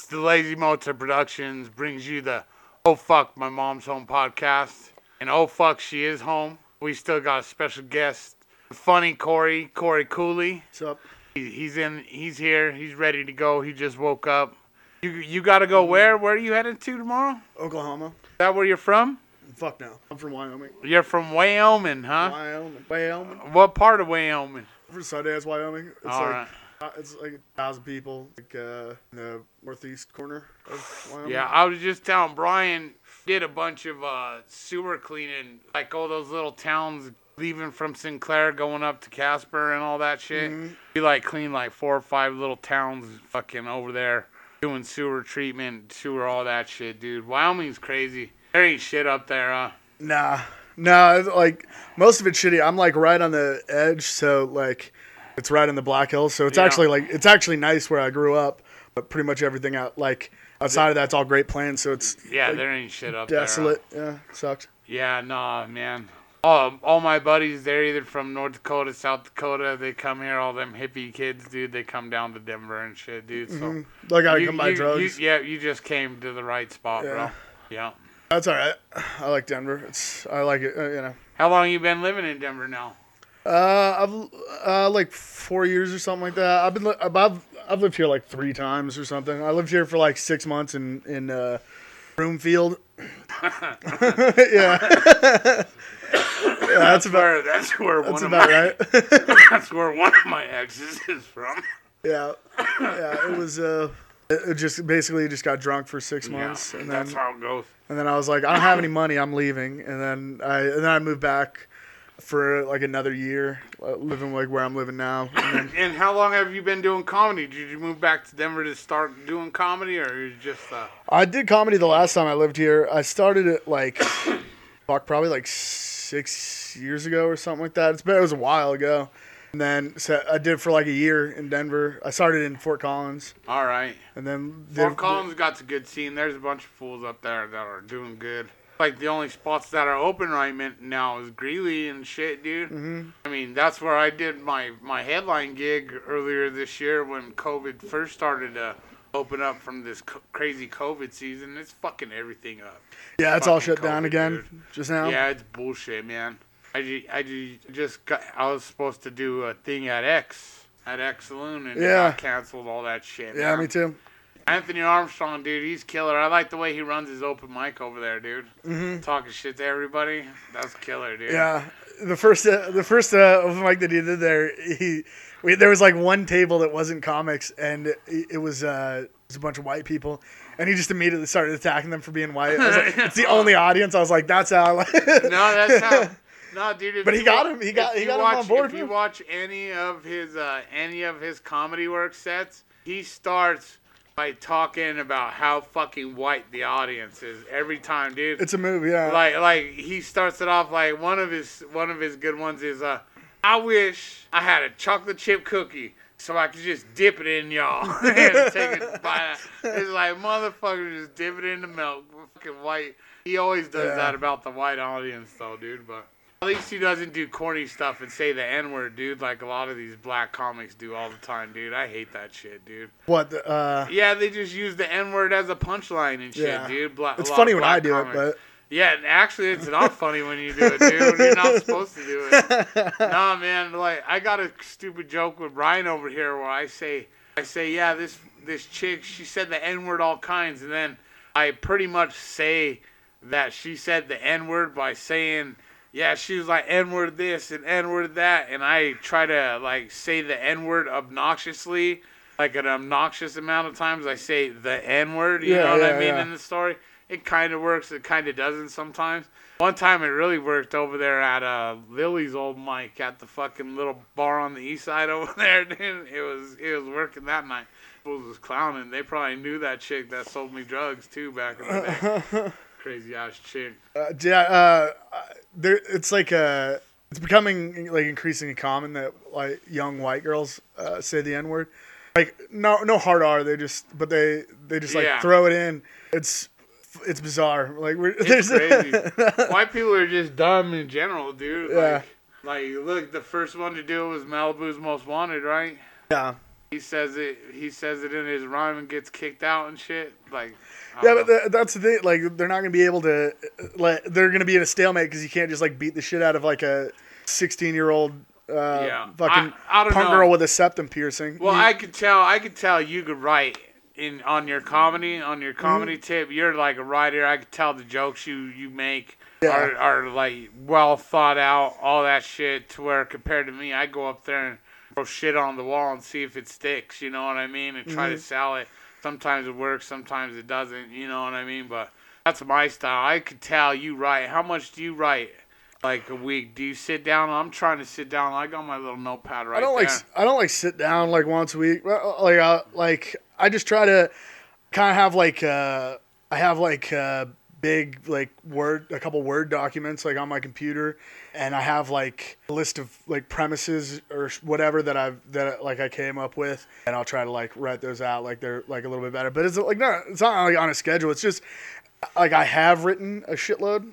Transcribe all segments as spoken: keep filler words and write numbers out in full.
the Lazy Motor Productions brings you the Oh Fuck My Mom's Home podcast. And oh fuck, she is home. We still got a special guest, funny Corey, Corey Cooley. What's up? He, he's in, he's here, he's ready to go. He just woke up. You you gotta go where? Where are you headed to tomorrow? Oklahoma. Is that where you're from? Fuck no. I'm from Wyoming. You're from Wyoming, huh? Wyoming. Wyoming. What part of Wyoming? From Sundance, Wyoming. It's All like, right. uh, it's like a thousand people, like uh, in the northeast corner of Wyoming. Yeah, I was just telling Brian did a bunch of uh, sewer cleaning, like all those little towns leaving from Sinclair going up to Casper and all that shit. Mm-hmm. He like cleaned like four or five little towns fucking over there doing sewer treatment, sewer, all that shit, dude. Wyoming's crazy. There ain't shit up there, huh? Nah. Nah, it's like, most of it's shitty. I'm like right on the edge, so like, it's right in the Black Hills. So it's Yeah. actually like, it's actually nice where I grew up, but pretty much everything out, like, outside of that's all Great Plains, so it's Yeah, like, there ain't shit up desolate. there. Yeah, sucks. Huh? Yeah, nah, man. All, all my buddies, they're either from North Dakota, South Dakota. They come here, all them hippie kids, dude. They come down to Denver and shit, dude. So Mm-hmm. Like, I you, come buy you- drugs. you- yeah, you just came to the right spot, Yeah. bro. Yeah. That's all right. I like Denver. It's I like it. Uh, you know. How long you been living in Denver now? Uh, I've uh like four years or something like that. I've been li- I've I've lived here like three times or something. I lived here for like six months in in uh, Broomfield. yeah. yeah, that's about Where, that's where that's one of about my, right. that's where one of my exes is from. yeah, yeah. It was uh, it it just basically just got drunk for six months, Yeah, and that's then how it goes. and then I was like, I don't have any money. I'm leaving, and then I and then I moved back for like another year, uh, living like where I'm living now. And then, And how long have you been doing comedy? Did you move back to Denver to start doing comedy, or you just uh, I did comedy the last time I lived here. I started it like, fuck, probably like six years ago or something like that. It's been, it was a while ago. And then so I did it for like a year in Denver. I started in Fort Collins, all right? and then Fort did- Collins got a good scene. There's a bunch of fools up there that are doing good. Like, the only spots that are open right now is Greeley and shit, dude. Mhm. I mean, that's where I did my, my headline gig earlier this year when COVID first started to open up from this co- crazy COVID season. It's fucking everything up. Yeah, it's all fucking shut down COVID, again dude. just now. Yeah, it's bullshit, man. I, ju- I ju- just got, I was supposed to do a thing at X, at X Saloon, and it Yeah. got canceled, all that shit. Yeah, man. me too. Anthony Armstrong, dude, he's killer. I like the way he runs his open mic over there, dude. Mhm. Talking shit to everybody. That's killer, dude. Yeah, the first uh, the first uh, open mic that he did there, he we, there was like one table that wasn't comics, and it, it was uh, it was a bunch of white people, and he just immediately started attacking them for being white. I was like, it's the only audience. I was like, that's how. I like No, that's how. No, dude. if But he you got wa- him- he got- if he you got him on watch- board, If you man. watch any of his uh, any of his comedy work sets, he starts by talking about how fucking white the audience is every time, dude. It's a movie, yeah. Like like he starts it off like one of his one of his good ones is uh I wish I had a chocolate chip cookie so I could just dip it in y'all and take it by. It's like motherfucker just dip it in the milk. Fucking white. He always does Yeah. that about the white audience though, dude. But at least he doesn't do corny stuff and say the N word, dude, like a lot of these black comics do all the time, dude. I hate that shit, dude. What? The, uh, Yeah, they just use the N word as a punchline and shit, Yeah. dude. Bla- it's a lot funny of when I black do comics. it, but Yeah, and actually, it's not funny when you do it, dude. You're not supposed to do it. Nah, man. Like, I got a stupid joke with Brian over here where I say, I say, yeah, this this chick, she said the N word all kinds, and then I pretty much say that she said the N word by saying, yeah, she was like N word this and N word that, and I try to like say the N word obnoxiously, like an obnoxious amount of times. I say the N word. You Yeah, know what I yeah, mean yeah. in the story. It kind of works. It kind of doesn't sometimes. One time it really worked over there at uh, Lily's old mic at the fucking little bar on the east side over there. Dude. It was it was working that night. Fools was clowning. They probably knew that chick that sold me drugs too back in the day. Crazy ass chick. uh, yeah, uh, there. It's like uh, it's becoming like increasingly common that like young white girls uh, say the N word. Like no, no hard R. They just, but they they just like Yeah. throw it in. It's it's bizarre. Like we're It's there's crazy. White people are just dumb in general, dude. Yeah. Like, like look, the first one to do it was Malibu's Most Wanted, right? yeah. he says it. He says it in his rhyme and gets kicked out and shit. Like, I Yeah, don't but know. the, that's the thing. Like, they're not gonna be able to. Like, they're gonna be in a stalemate because you can't just like beat the shit out of like a sixteen-year-old uh, Yeah. fucking I- I don't punk know. girl with a septum piercing. Well, You- I could tell. I could tell you could write in on your comedy on your comedy Mm-hmm. tip. You're like a writer. I could tell the jokes you you make Yeah. are are like well thought out. All that shit to where compared to me, I go up there and throw shit on the wall and see if it sticks. You know what I mean? And try Mm-hmm. to sell it. Sometimes it works. Sometimes it doesn't. You know what I mean? But that's my style. I could tell you write. How much do you write? Like a week? Do you sit down? I'm trying to sit down. I got my little notepad right I don't there. like I don't like sit down like once a week. Well, Like uh, like I just try to kind of have like uh, I have like uh, big like word a couple word documents like on my computer, and I have like a list of like premises or sh- whatever that I've that like I came up with, and I'll try to like write those out like they're like a little bit better. But it's like no, it's not like on a schedule. It's just like I have written a shitload,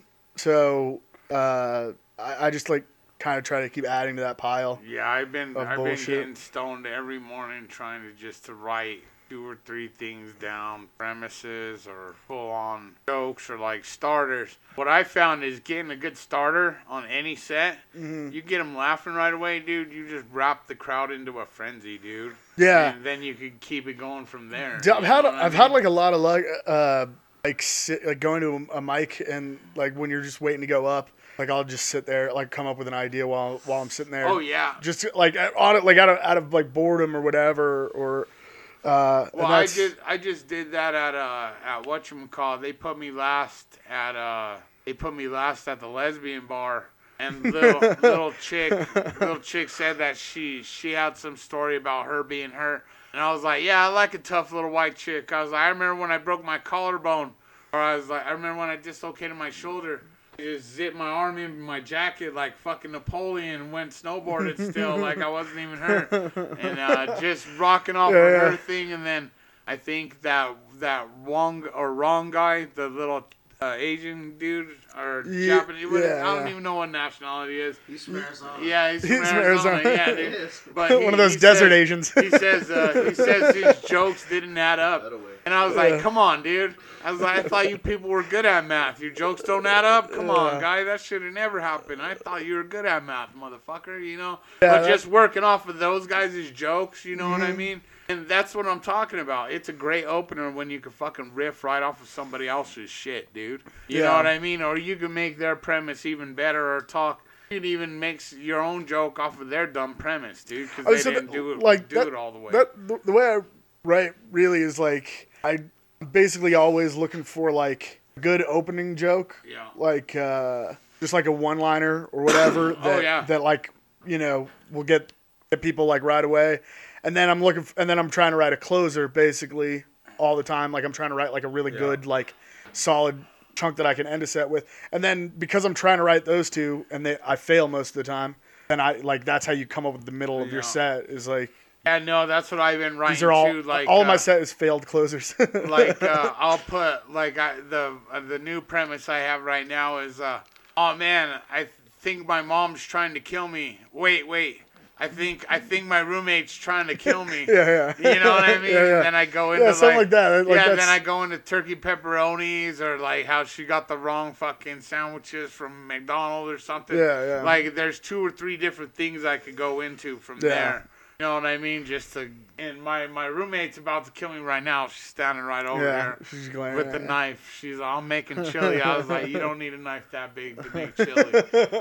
so uh, I, I just like kind of try to keep adding to that pile. Yeah, I've been of I've bullshit. been getting stoned every morning trying to just to write two or three things down, premises or full on jokes or like starters. What I found is getting a good starter on any set. Mm-hmm. You get them laughing right away, dude. You just wrap the crowd into a frenzy, dude. Yeah. And then you can keep it going from there. Dude, I've you had know what I I've had mean? like a lot of luck, uh, like sit, like going to a, a mic and like when you're just waiting to go up, like I'll just sit there, like come up with an idea while while I'm sitting there. Oh yeah. Just like on it, like out of out of like boredom or whatever, or. Uh, and Well, I that's- did. I just did that at uh at whatchamacallit. They put me last at uh they put me last at the lesbian bar, and little little chick little chick said that she she had some story about her being hurt, and I was like, yeah, I like a tough little white chick. I was like, I remember when I broke my collarbone, or I was like, I remember when I dislocated my shoulder. I just zipped my arm in my jacket like fucking Napoleon and went snowboarded still like I wasn't even hurt, and uh, just rocking off Yeah, of yeah. her thing. And then I think that that wrong or wrong guy, the little uh, Asian dude or Yeah, Japanese, what is- yeah, I don't yeah. even know what nationality he is. He's from Arizona. Yeah, he's from He's from Arizona. Arizona. Yeah, He dude. is. But One he- of those he desert says- Asians. He says uh, he says his jokes didn't add up. That away. And I was Yeah. like, come on, dude. I was like, I thought you people were good at math. Your jokes don't add up? Come Yeah. on, guy. That should have never happened. I thought you were good at math, motherfucker, you know? Yeah, but that- just working off of those guys' jokes, you know what I Mhm. mean? And that's what I'm talking about. It's a great opener when you can fucking riff right off of somebody else's shit, dude. You know Yeah. what I mean? Or you can make their premise even better or talk. You can even make your own joke off of their dumb premise, dude, because Oh, they so didn't that- do it, like do that- it all the way. That the, the way I write really is like I basically always looking for like a good opening joke, Yeah. like uh, just like a one liner or whatever that Oh, yeah. that like you know will get get people like right away, and then I'm looking f- and then I'm trying to write a closer basically all the time. Like I'm trying to write like a really Yeah. good like solid chunk that I can end a set with, and then because I'm trying to write those two and they I fail most of the time. Then I like that's how you come up with the middle of your Yeah. set is like Yeah, no, that's what I've been writing these are all too. Like, all of my uh, set is failed closers. like uh, I'll put like I, the uh, the new premise I have right now is, uh, oh man, I think my mom's trying to kill me. Wait, wait, I think I think my roommate's trying to kill me. yeah, yeah. You know what I mean? Yeah, yeah. And then I go into Yeah, something like that. Like yeah, that's, then I go into turkey pepperonis or like how she got the wrong fucking sandwiches from McDonald's or something. Yeah, yeah. Like there's two or three different things I could go into from Yeah. there. You know what I mean? Just to and my my roommate's about to kill me right now. She's standing right over yeah, there she's glaring with at the you. knife. She's like, I'm making chili. I was like, you don't need a knife that big to make chili.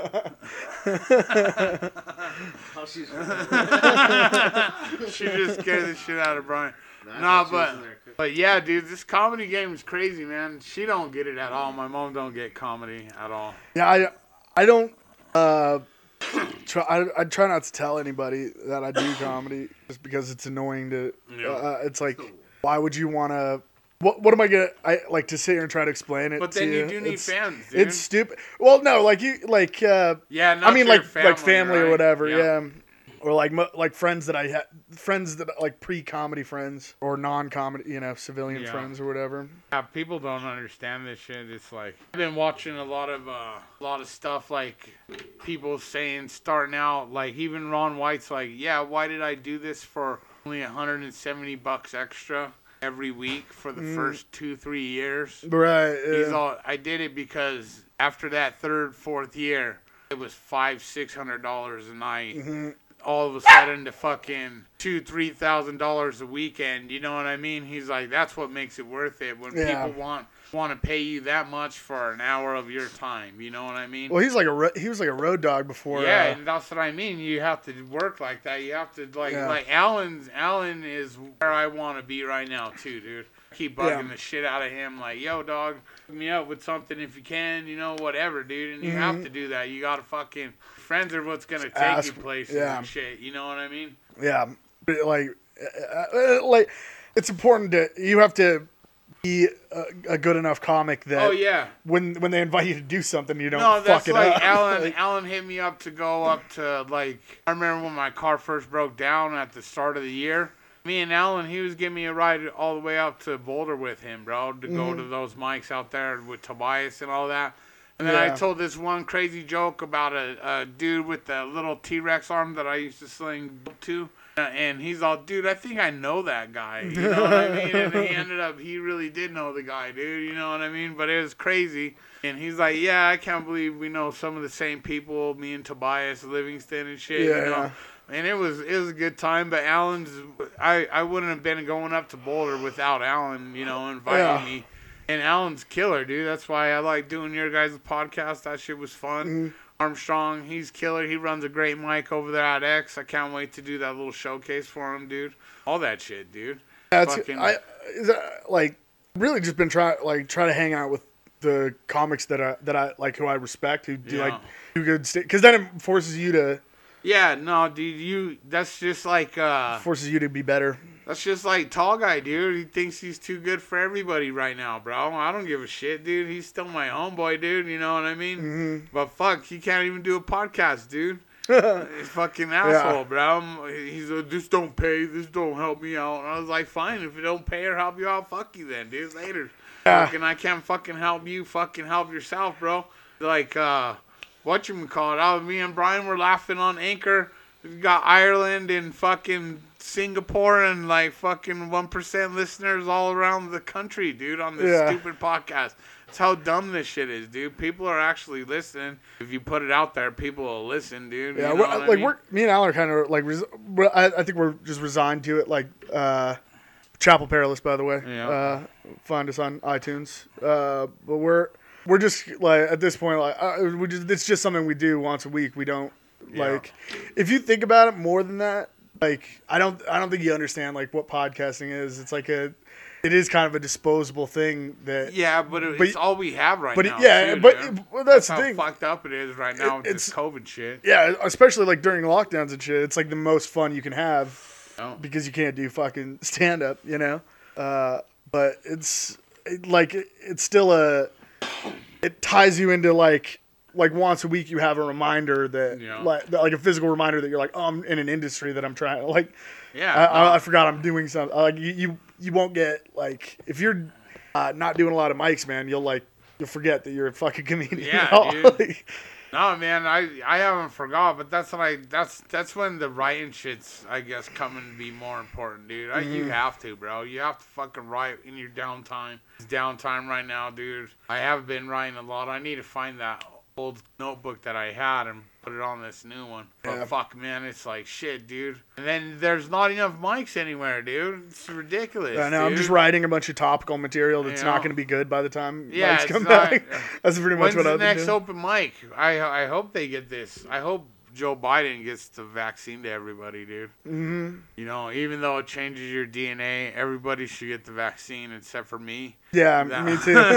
Oh, she's She just scared the shit out of Brian. Nah, I Nah, thought she was but in there cooking. but yeah, dude, this comedy game is crazy, man. She don't get it at all. My mom don't get comedy at all. Yeah, I, I don't. Uh, try. I, I try not to tell anybody that I do comedy just because it's annoying to. Yeah. Uh, it's like, why would you want to? What What am I gonna? I like to sit here and try to explain it. But to then you you. do need It's- fans, dude. It's stupid. Well, no, like you, like. Uh, yeah, not I mean, your like like family right? or whatever. Yeah. Or like mo- like friends that I had, friends that like pre-comedy friends or non-comedy, you know, civilian Yeah. friends or whatever. Yeah, people don't understand this shit. It's like I've been watching a lot of uh, a lot of stuff like people saying starting out like even Ron White's like, yeah, why did I do this for only one hundred seventy bucks extra every week for the Mm. first two, three years. Right. He's Yeah. all, I did it because after that third, fourth year, it was five, six hundred dollars a night. Mm-hmm. All of a sudden to fucking two, three thousand dollars a weekend. You know what I mean? He's like, that's what makes it worth it. When Yeah. people want want to pay you that much for an hour of your time. You know what I mean? Well, he's like a ro- he was like a road dog before. Yeah, uh, and that's what I mean. You have to work like that. You have to like Yeah. like Alan's Alan is where I want to be right now too, dude. Keep bugging Yeah. the shit out of him. Like, yo, dog, hook me up with something if you can. You know, whatever, dude. And you Mhm. have to do that. You gotta fucking friends are what's gonna take Ask- you places yeah. and shit. You know what I mean? Yeah, but, like, uh, uh, like it's important to you have to be a, a good enough comic that Oh yeah. when when they invite you to do something, you don't No, fuck that's it like up. Alan. Like, Alan hit me up to go up to like. I remember when my car first broke down at the start of the year. Me and Alan, he was giving me a ride all the way up to Boulder with him, bro, to go Mhm. to those mics out there with Tobias and all that. And then Yeah. I told this one crazy joke about a, a dude with the little T-Rex arm that I used to sling to. Uh, And he's all, dude, I think I know that guy. You know what I mean? And he ended up, he really did know the guy, dude. You know what I mean? But it was crazy. And he's like, yeah, I can't believe we know some of the same people, me and Tobias Livingston and shit, Yeah, you know? yeah. And it was it was a good time, but Alan's, I, I wouldn't have been going up to Boulder without Alan, you know, inviting Yeah. me. And Alan's killer, dude. That's why I like doing your guys' podcast. That shit was fun. Mhm. Armstrong, he's killer. He runs a great mic over there at X. I can't wait to do that little showcase for him, dude. All that shit, dude. That's fucking- I is that, like really just been try like try to hang out with the comics that I that I like who I respect who do Yeah. like do good because then it forces you to Yeah, no, dude, you. That's just like uh, forces you to be better. that's just like Tall Guy, dude. He thinks he's too good for everybody right now, bro. I don't give a shit, dude. He's still my homeboy, dude. You know what I mean? Mm-hmm. But fuck, he can't even do a podcast, dude. He's fucking asshole, Yeah. bro. He's like, this don't pay, this don't help me out. And I was like, fine, if it don't pay or help you out, fuck you then, dude. Later. Yeah. Fucking, I can't fucking help you. Fucking help yourself, bro. Like, uh, whatchamacallit, I, me and Brian were laughing on Anchor. We've got Ireland and fucking Singapore and like fucking one percent listeners all around the country, dude, on this Yeah. stupid podcast. That's how dumb this shit is, dude. People are actually listening. If you put it out there, people will listen, dude. Yeah, you know we're, what I like mean? we're me and Alan are kind of like res- we're, I, I think we're just resigned to it. Like uh, Chapel Perilous, by the way. Yeah. Uh, find us on iTunes. Uh, but we're we're just like at this point, like uh, we just it's just something we do once a week. We don't Yeah. like if you think about it more than that. Like I don't I don't think you understand like what podcasting is. It's like a it is kind of a disposable thing that Yeah, but it, But- it's all we have right but now. yeah, too, but dude. well, that's the how thing. fucked up it is right now with this it's- COVID shit. Yeah, especially like during lockdowns and shit. It's like the most fun you can have. Oh. Because you can't do fucking stand up, you know. Uh, but it's it, like it, it's still a. It ties you into like like once a week you have a reminder that Yeah. like like a physical reminder that you're like, oh, I'm in an industry that I'm trying like. Yeah. I, no. I, I forgot I'm doing something. Like you, you you won't get like if you're uh, not doing a lot of mics, man. You'll like you'll forget that you're a fucking comedian. Yeah, dude. Like, No, man, I I haven't forgot, but that's when I that's that's when the writing shit's I guess coming to be more important, dude. I, You have to, bro. You have to fucking write in your downtime. It's downtime right now, dude. I have been writing a lot. I need to find that old notebook that I had and put it on this new one. But Yeah. fuck, man, it's like shit, dude. And then there's not enough mics anywhere, dude. It's ridiculous. I know. I'm dude. just writing a bunch of topical material that's You not know? going to be good by the time Yeah, mics it's come not- back. That's pretty much When's what the I've been next doing. open mic? I I hope they get this. I hope Joe Biden gets the vaccine to everybody, dude. hmm You know, even though it changes your D N A, everybody should get the vaccine except for me. Yeah, That- me too.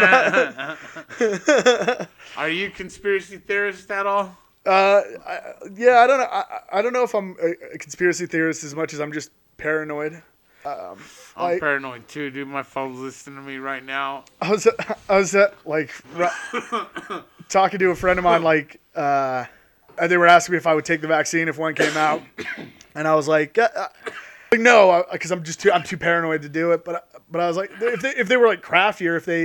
Are you a conspiracy theorist at all? uh, I, yeah, I don't know. I, I don't know if I'm a, a conspiracy theorist as much as I'm just paranoid. Um, I'm like, paranoid too, dude. My phone's listening to me right now. I was I was uh, like ra- talking to a friend of mine. Like uh, they were asking me if I would take the vaccine if one came out, and I was like, uh, uh, like no, because I'm just too I'm too paranoid to do it. But but I was like, if they if they were like craftier, if they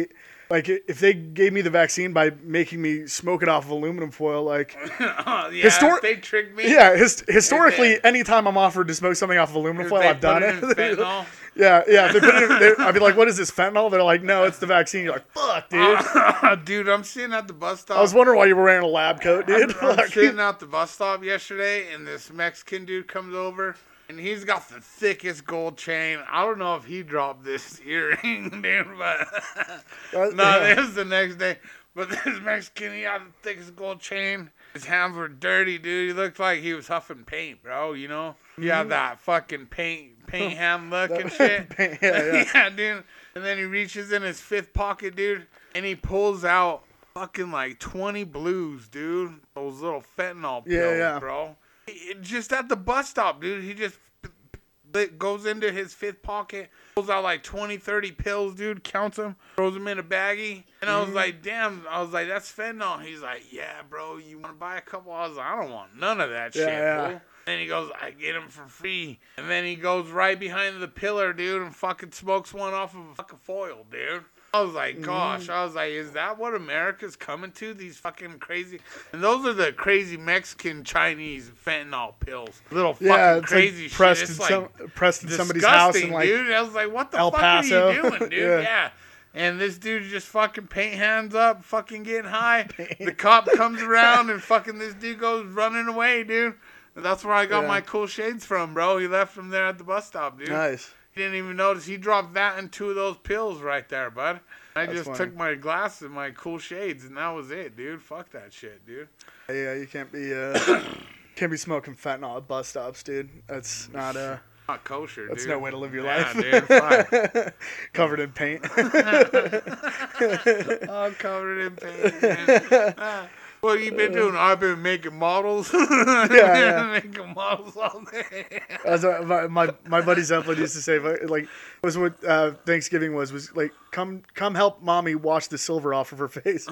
Like if they gave me the vaccine by making me smoke it off of aluminum foil, like oh, yeah, Histor- if they tricked me. yeah, his- historically, did. anytime I'm offered to smoke something off of aluminum If foil, they I've done put it. it in fentanyl. yeah, yeah. If they put it, in, they, I'd be like, "What is this fentanyl?" They're like, "No, it's the vaccine." You're like, "Fuck, dude." Dude, I'm sitting at the bus stop. I was wondering why you were wearing a lab coat, dude. I'm, I'm Fuck. sitting at the bus stop yesterday, and this Mexican dude comes over, and he's got the thickest gold chain. I don't know if he dropped this earring, dude, but Uh, no, yeah. it was the next day. But this Mexican, he had the thickest gold chain. His hands were dirty, dude. He looked like he was huffing paint, bro. You know, he had that fucking paint, paint hand look and shit. yeah, yeah. yeah, dude. And then he reaches in his fifth pocket, dude, and he pulls out fucking like twenty blues, dude. Those little fentanyl pills, Yeah, yeah. bro. It, just at the bus stop, dude. He just it goes into his fifth pocket, pulls out like twenty, thirty pills, dude, counts them, throws them in a baggie. And I was Mm-hmm. like, damn, I was like, that's fentanyl. He's like, yeah, bro, you want to buy a couple? I was like, I don't want none of that Yeah, shit, yeah. fool. Then he goes, I get them for free. And then he goes right behind the pillar, dude, and fucking smokes one off of a fucking foil, dude. I was like, gosh, I was like, is that what America's coming to? These fucking crazy, and those are the crazy Mexican Chinese fentanyl pills, little fucking Yeah, it's crazy like shit. pressed It's in like some pressed in somebody's house disgusting, in like dude. I was like, what the El fuck Paso. are you doing, dude? Yeah. yeah. And this dude just fucking paint hands up, fucking getting high. The cop comes around and fucking this dude goes running away, dude. And that's where I got Yeah. my cool shades from, bro. He left them there at the bus stop, dude. nice. He didn't even notice. He dropped that and two of those pills right there, bud. I That's just funny. took my glasses and my cool shades, and that was it, dude. Fuck that shit, dude. Yeah, you can't be uh, can't be smoking fentanyl at bus stops, dude. That's not uh, Not kosher, that's dude. no way to live your Yeah, life. dude. Fuck. Covered in paint. All covered in paint. Man. Ah, what you been doing? I've been making models. yeah, yeah. making models all day. As uh, my, my my buddy Zeppelin used to say, like, was what uh, Thanksgiving was was like, come come help mommy wash the silver off of her face.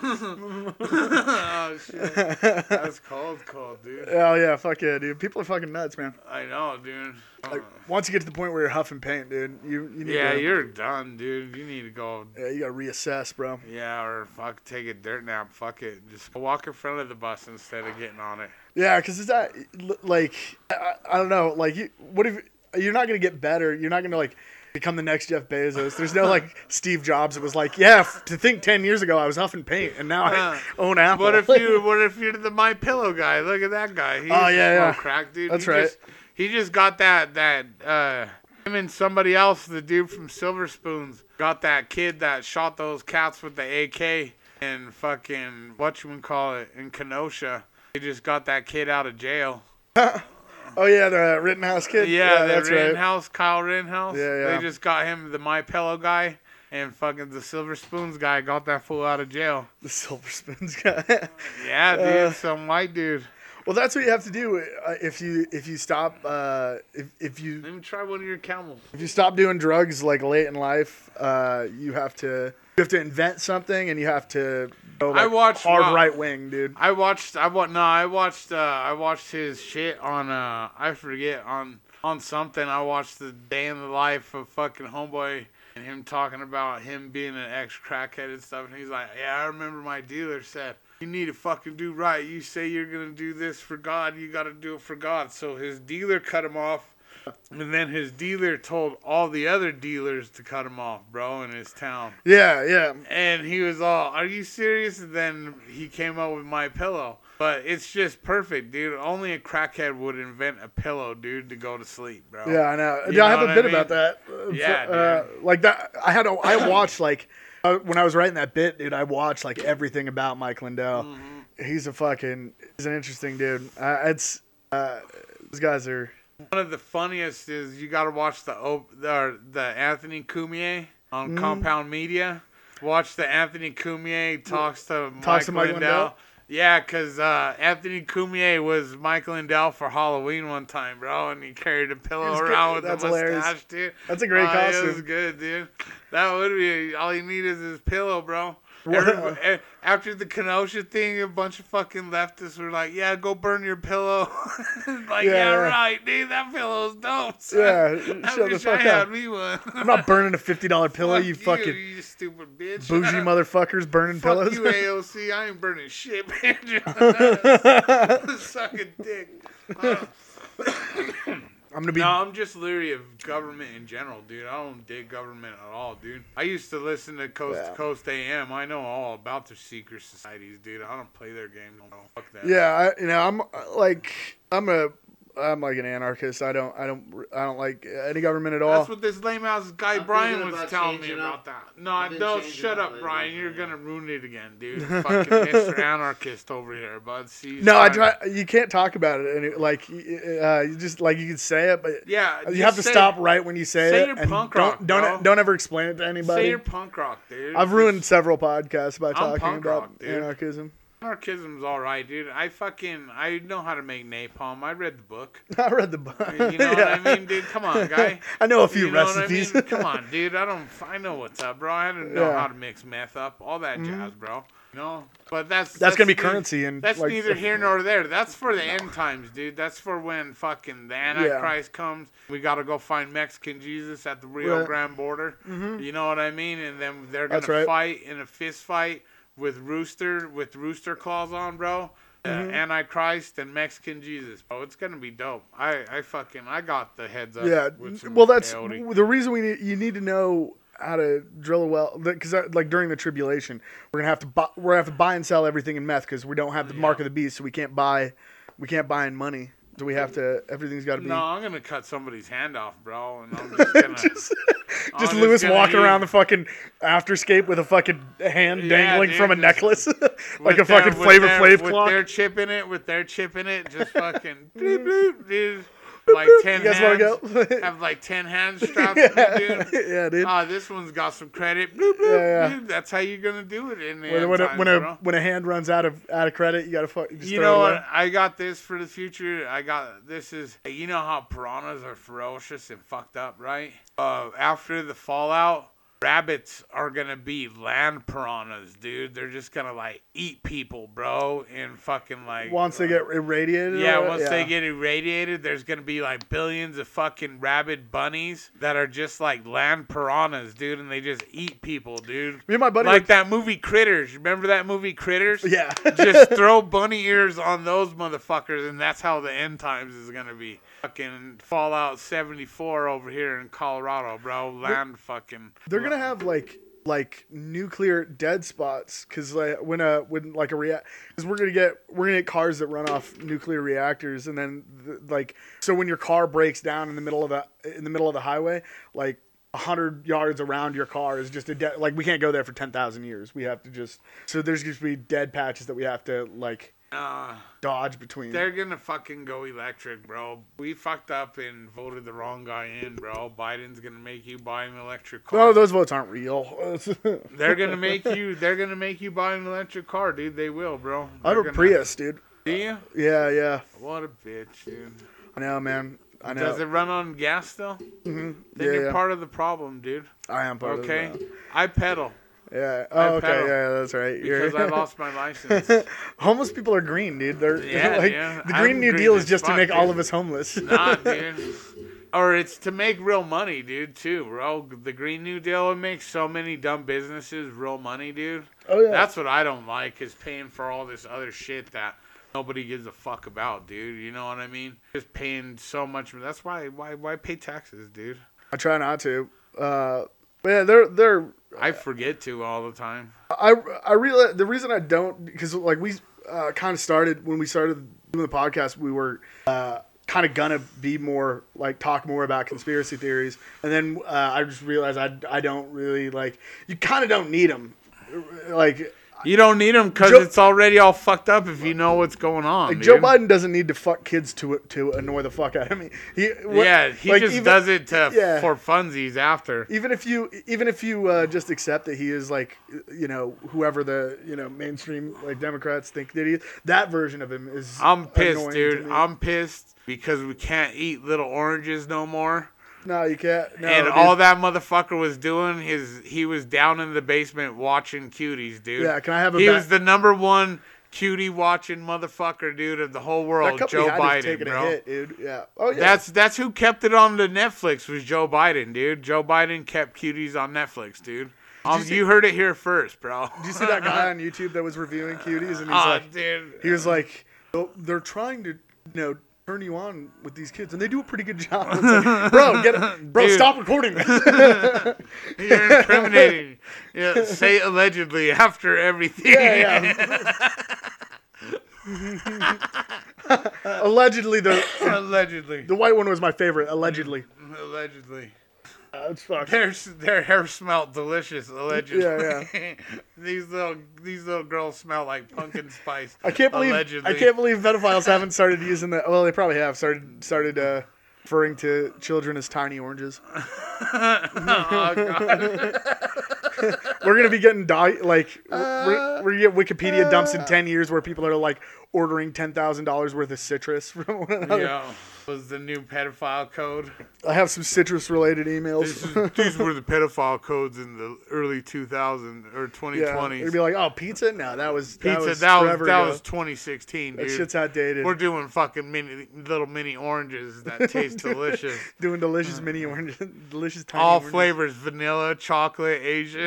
oh shit, that's cold, cold, dude. Oh yeah, fuck yeah, dude. People are fucking nuts, man. I know, dude. Like once you get to the point where you're huffing paint, dude, you you need yeah, to, you're done, dude. You need to go. yeah, you gotta reassess, bro. Yeah, or fuck, take a dirt nap. Fuck it. Just walk in front of the bus instead of getting on it. Yeah, because it's that like I, I don't know, like you, what if you're not gonna get better? You're not gonna like become the next Jeff Bezos. There's no like Steve Jobs. It was like, yeah, f- to think ten years ago I was huffing paint and now Uh, I own Apple. What if you? What if you're the My Pillow guy? Look at that guy. He Oh, used to yeah, smoke yeah. crack, dude. That's he right. Just, he just got that that uh, him and somebody else, the dude from Silver Spoons, got that kid that shot those cats with the A K and fucking whatchamacallit in Kenosha. They just got that kid out of jail. Oh yeah, the Rittenhouse kid. Yeah, the that's right. Rittenhouse, Kyle Rittenhouse. Yeah, yeah. They just got him, the My Pillow guy, and fucking the Silver Spoons guy got that fool out of jail. The Silver Spoons guy. Yeah, dude, Uh, some white dude. Well, that's what you have to do uh, if you if you stop uh, if if you Let me try one of your camels. if you stop doing drugs like late in life. Uh, you have to you have to invent something and you have to go like I watched- hard wow. right wing, dude. I watched. I wa- No, I watched. Uh, I watched his shit on. Uh, I forget on on something. I watched the day in the life of fucking homeboy and him talking about him being an ex crackhead and stuff. And he's like, yeah, I remember my dealer said, you need to fucking do right. You say you're gonna do this for God, you gotta do it for God. So his dealer cut him off. And then his dealer told all the other dealers to cut him off, bro, in his town. Yeah, yeah. And he was all, are you serious? And then he came up with My Pillow. But it's just perfect, dude. Only a crackhead would invent a pillow, dude, to go to sleep, bro. Yeah, I know. You Yeah, I know have a what bit I mean? about that. Uh, Yeah, uh, like that. I had. A, I watched like uh, when I was writing that bit, dude. I watched like everything about Mike Lindell. Mm-hmm. He's a fucking. He's an interesting dude. Uh, it's. Uh, these guys are. One of the funniest is you got to watch the op- the, the Anthony Cumia on Mm. Compound Media. Watch the Anthony Cumia talks to Talks Mike to Mike Lindell. Lindell? Yeah, because uh, Anthony Cumia was Mike Lindell for Halloween one time, bro, and he carried a pillow It's good. around with That's a hilarious. mustache, dude. That's a great Oh, It was costume. good, dude. That would be all you need is his pillow, bro. Everybody, eh, after the Kenosha thing, a bunch of fucking leftists were like, "Yeah, go burn your pillow." Like, yeah, Yeah, yeah. right, dude. That pillow's dope. Son. Yeah, I shut the wish I fuck had up. me one. I'm not burning a fifty dollar pillow, Fuck you fucking you stupid bitch. bougie motherfuckers burning Fuck pillows. you, A O C. I ain't burning shit, man. Suck a dick. Uh, I'm gonna be. No, I'm just leery of government in general, dude. I don't dig government at all, dude. I used to listen to Coast Yeah. to Coast A M. I know all about their secret societies, dude. I don't play their game. No, fuck that. Yeah, I, you know, I'm uh, like, I'm a, I'm like an anarchist. I don't, I don't, I don't like any government at all. That's what this lame ass guy I'm Brian thinking was about telling me changing about up. that. No, I've been don't changing shut up up, lately, Brian. You're yeah. gonna ruin it again, dude. Fucking Mister Anarchist over here, bud. See, No, I trying- try. You can't talk about it, and it, like, uh, you just like you can say it, but Yeah, you just have to say- stop right when you say, say it. your and punk don't rock, don't bro. don't ever explain it to anybody. Say you're punk rock, dude. I've Just- ruined several podcasts by talking punk about rock, dude. anarchism. Anarchism's all right, dude. I fucking I know how to make napalm. I read the book. I read the book. You know what I mean, dude? Come on, guy. I know a few You know recipes. What I mean? Come on, dude. I don't. I know what's up, bro. I don't know Yeah. Mm-hmm. how to mix meth up, all that jazz, bro. You know, but that's That's gonna be neither- currency and, that's like, neither here nor there. That's for the end times, dude. That's for when fucking the Antichrist comes. We gotta go find Mexican Jesus at the Rio Right. Grande border. You know what I mean? And then they're gonna That's right. fight in a fist fight with rooster with rooster claws on, bro. Uh, Antichrist and Mexican Jesus, bro. It's gonna be dope. I, I fucking I got the heads up. Yeah. with some Well, that's peyote. the reason we need, you need to know how to drill a well, because like during the tribulation, we're gonna have to buy, we're gonna have to buy and sell everything in meth because we don't have the mark of the beast, so we can't buy, we can't buy in money. So we have to. Everything's got to be. No, I'm gonna cut somebody's hand off, bro, and I'm just gonna. just I'm just Lewis gonna walking use- around the fucking afterscape with a fucking hand Yeah, dangling dude, from a just- necklace, like with a fucking their- with Flavor their- Flav with clock. their chip in it, with their chip in it, just fucking bloop bloop, dude. Like ten You guys wanna hands. go? Have like ten hands strapped yeah, to me, dude. yeah, dude. Ah, this one's got some credit. Bloop, bloop, Yeah, yeah. Dude, that's how you're gonna do it in the when end when, a, times, when a bro. when a hand runs out of out of credit, you gotta fuck. Just You throw know it away. what? I got this for the future. I got this is you know how piranhas are ferocious and fucked up, right? Uh, after the fallout, rabbits are gonna be land piranhas, dude. They're just gonna like eat people, bro, and fucking like Once they get irradiated. yeah, or- once they get irradiated, there's gonna be like billions of fucking rabid bunnies that are just like land piranhas, dude, and they just eat people, dude. Me and my buddy. Like that movie Critters. Remember that movie Critters? Yeah. Just throw bunny ears on those motherfuckers, and that's how the end times is gonna be. Fucking Fallout seventy-four over here in Colorado, bro. Land fucking. They're gonna have like like nuclear dead spots because like when a when like a react because we're gonna get we're gonna get cars that run off nuclear reactors and then the, like so when your car breaks down in the middle of the in the middle of the highway like a hundred yards around your car is just a dead like we can't go there for ten thousand years. We have to just so there's just be dead patches that we have to like Uh, dodge between. they're gonna fucking go electric, bro. We fucked up and voted the wrong guy in, bro. Biden's gonna make you buy an electric car. No, those votes aren't real. They're gonna make you. They're gonna make you buy an electric car, dude. They will, bro. I have They're a gonna- Prius, dude. Do you? Yeah, yeah. What a bitch, dude. I know, man. I know. Does it run on gas still? mm-hmm. Then Yeah, you're yeah. part of the problem, dude. I am part Okay, of that. I pedal Yeah. I Oh, okay. pedal Yeah, that's right. because I lost my license. Homeless people are green, dude. They're Yeah, like yeah. the I'm Green New green Deal as is just to fuck, make all dude. of us homeless. Nah, dude. Or it's to make real money, dude. Too, bro. The Green New Deal would make so many dumb businesses real money, dude. Oh yeah. That's what I don't like is paying for all this other shit that nobody gives a fuck about, dude. You know what I mean? Just paying so much. That's why why why pay taxes, dude? I try not to. Uh, but yeah, they're they're. I forget to all the time. I I realize the reason I don't because like we uh, kind of started when we started doing the podcast we were uh, kind of gonna be more like talk more about conspiracy theories and then uh, I just realized I I don't really like you kind of don't need them like. You don't need them because Joe- it's already all fucked up if you know what's going on. Like dude. Joe Biden doesn't need to fuck kids to to annoy the fuck out of me. He what- Yeah, he like, just even, does it to yeah. for funsies after. Even if you even if you uh, just accept that he is like you know whoever the you know mainstream like Democrats think that he is, that version of him is. I'm pissed, annoying to dude. me. I'm pissed because we can't eat little oranges no more. No, you can't. No, and dude. all that motherfucker was doing is he was down in the basement watching cuties, dude. Yeah, can I have a He ba- was the number one cutie watching motherfucker, dude, of the whole that world. company Joe had to have Biden, taken bro. a hit, dude. Yeah. Oh yeah. That's that's who kept it on the Netflix was Joe Biden, dude. Joe Biden kept cuties on Netflix, dude. Um, you, see- you heard it here first, bro. Did you see that guy on YouTube that was reviewing cuties and he's Oh, like, dude. he was like, oh, they're trying to, you know, turn you on with these kids and they do a pretty good job. It's like, bro, get it, bro, Dude. stop recording this. You're incriminating. Yeah, say allegedly after everything. Yeah, yeah. Allegedly, the Allegedly. the white one was my favorite. Allegedly. Allegedly. Uh, it's fucked. Their their hair smelled delicious. Allegedly. Yeah, these little these little girls smell like pumpkin spice. I can't believe Allegedly. I can't believe pedophiles haven't started using that. Well, they probably have started started uh, referring to children as tiny oranges. Oh, God. We're gonna be getting di- like we're, we're gonna get Wikipedia dumps in ten years where people are like ordering ten thousand dollars worth of citrus from one another. Yeah. Was the new pedophile code. I have some citrus related emails. This is, these were the pedophile codes in the early two thousands or twenty Yeah, twenties. it'd be like, oh, pizza? No, that was that Pizza, was that was, forever that ago. was twenty sixteen, That dude. shit's outdated. We're doing fucking mini, little mini oranges that taste delicious. Doing delicious mini oranges, delicious tiny All oranges. flavors: vanilla, chocolate, Asian.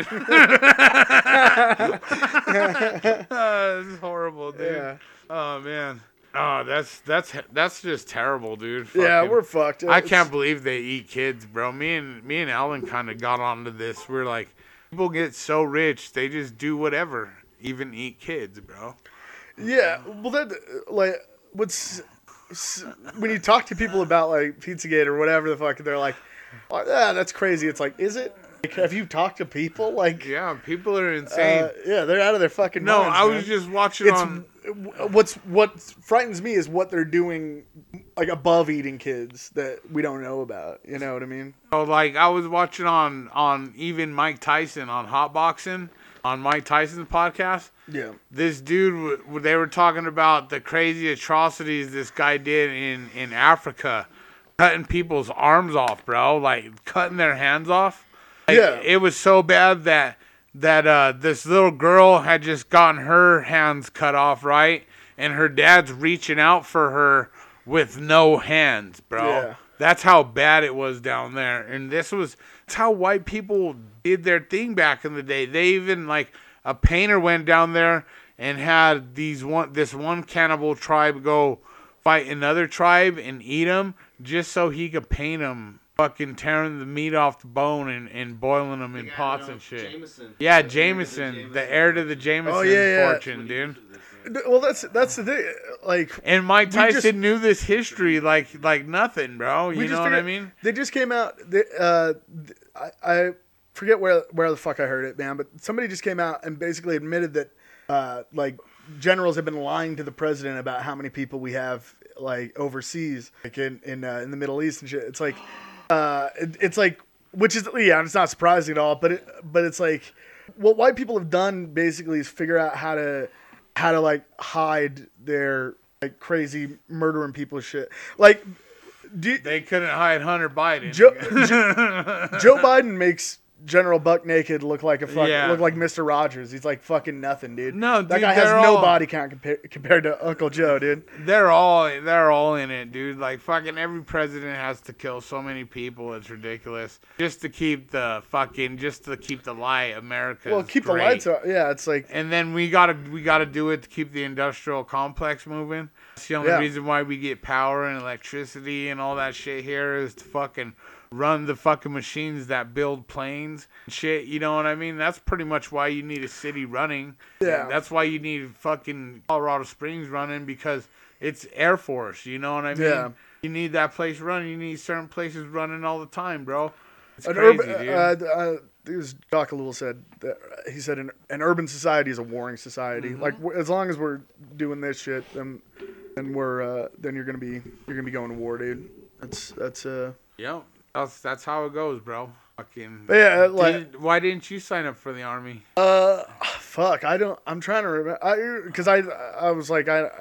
Oh, this is horrible, dude. Yeah, Oh man. Oh, that's that's that's just terrible, dude. yeah, Fucking- we're fucked. I It's- can't believe they eat kids, bro. Me and me and Alan kind of got onto this. We're like, people get so rich, they just do whatever, even eat kids, bro. Yeah, well, that like what's s- when you talk to people about like Pizzagate or whatever the fuck, they're like, oh, yeah, that's crazy. It's like, is it? Like, have you talked to people? Like, Yeah, people are insane. uh, yeah, they're out of their fucking no, minds. I man. was just watching It's on. what's what frightens me is what they're doing, like above eating kids that we don't know about. You know what I mean? Oh, like I was watching on on even Mike Tyson on Hotboxing on Mike Tyson's podcast. Yeah. This dude, w- they were talking about the crazy atrocities this guy did in in Africa, cutting people's arms off, bro, like cutting their hands off. Like, Yeah. it was so bad that that uh, this little girl had just gotten her hands cut off, right, and her dad's reaching out for her with no hands, bro. Yeah. That's how bad it was down there. And this was that's how white people did their thing back in the day. They even like a painter went down there and had these one this one cannibal tribe go fight another tribe and eat them just so he could paint them, fucking tearing the meat off the bone and, and boiling them in Yeah, pots no, and shit. Jameson. Yeah, The heir to the Jameson, the Jameson. heir to the Jameson Oh, yeah, yeah. fortune, dude. Well, that's that's the thing. Like, And Mike We Tyson just- knew this history like like nothing, bro. You we know just what I figured- mean? They just came out. They, uh, th- I, I forget where where the fuck I heard it, man. But somebody just came out and basically admitted that uh, like generals have been lying to the president about how many people we have like overseas, like in in uh, in the Middle East and shit. It's like, uh, it, it's like, which is yeah, it's not surprising at all. But it, but it's like, what white people have done basically is figure out how to how to like hide their like crazy murdering people shit. Like, do you, They couldn't hide Hunter Biden. Joe, Joe, Joe Biden makes General Buck Naked look like a fuck, Yeah. look like Mister Rogers. He's like fucking nothing, dude. No, that dude, guy has they're no all- body count compared compared to Uncle Joe, dude. They're all they're all in it, dude. Like fucking every president has to kill so many people. It's ridiculous. Just to keep the fucking just to keep the light. America. Well, keep the lights on. Yeah, it's like And then we gotta we gotta do it to keep the industrial complex moving. That's the only Yeah. reason why we get power and electricity and all that shit here is to fucking run the fucking machines that build planes and shit. You know what I mean? That's pretty much why you need a city running. Yeah. That's why you need fucking Colorado Springs running because it's Air Force. You know what I mean? Yeah. You need that place running. You need certain places running all the time, bro. It's an crazy, urban. dude. Uh, uh, it was Doc Lewell said that he said an, an urban society is a warring society. Mm-hmm. Like w- as long as we're doing this shit, then then we're uh, then you're gonna be you're gonna be going to war, dude. That's that's uh. Yep. That's that's how it goes, bro. Fucking. But yeah, uh, like Did- why didn't you sign up for the army? Uh, fuck. I don't. I'm trying to remember. I because I I was like I I-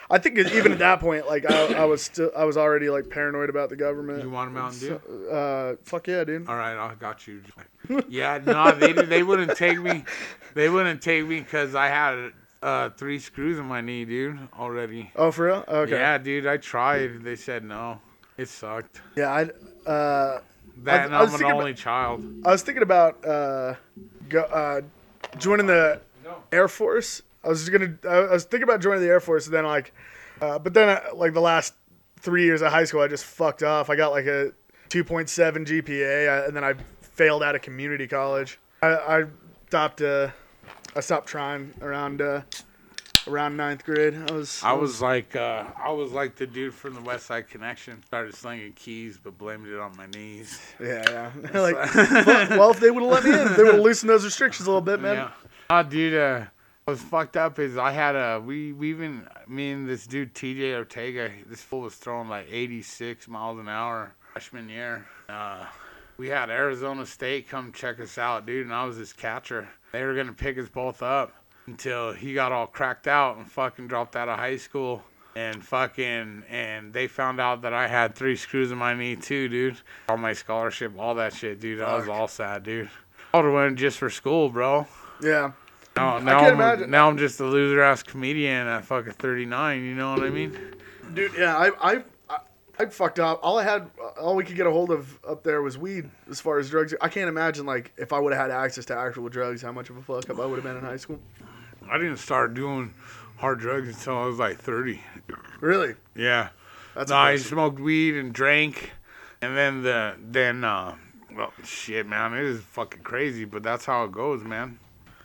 I think it- even at that point, like I, I was still, I was already like paranoid about the government. You want a Mountain Dew? So, uh, fuck yeah, dude. All right, I got you. Yeah, no, they they wouldn't take me. They wouldn't take me because I had uh, three screws in my knee, dude, already. Oh, for real? Okay. Yeah, dude, I tried. They said no. It sucked. Yeah, I. Uh, That I- and I was I'm an thinking only child. I was thinking about uh, go, uh, joining the Air Force. I was gonna. I was thinking about joining the Air Force, and then like, uh, but then uh, like the last three years of high school, I just fucked off. I got like a two point seven G P A, uh, and then I failed out of community college. I, I stopped. Uh, I stopped trying around uh, around ninth grade. I was. I was like, uh, I was like the dude from the West Side Connection. Started slinging keys, but blamed it on my knees. Yeah, yeah. like, fuck, well, if they would have let me in, if they would have loosened those restrictions a little bit, man. Yeah. Oh, dude, uh, what was fucked up is I had a, we, we even, me and this dude, T J Ortega, this fool was throwing like eighty-six miles an hour freshman year. Uh, we had Arizona State come check us out, dude, and I was his catcher. They were going to pick us both up until he got all cracked out and fucking dropped out of high school. And fucking, and they found out that I had three screws in my knee too, dude. All my scholarship, all that shit, dude. I was all sad, dude. I would have went just for school, bro. Yeah. No, now can't I'm, imagine. now I'm just a loser ass comedian at fucking thirty-nine. You know what I mean? Dude, yeah, I, I, I, I fucked up. All I had, all we could get a hold of up there was weed as far as drugs. I can't imagine, like, if I would have had access to actual drugs, how much of a fuck up I would have been in high school. I didn't start doing hard drugs until I was like thirty. Really? Yeah. That's no, I impressive. smoked weed and drank, and then the then uh, well, shit, man, it is fucking crazy, but that's how it goes, man.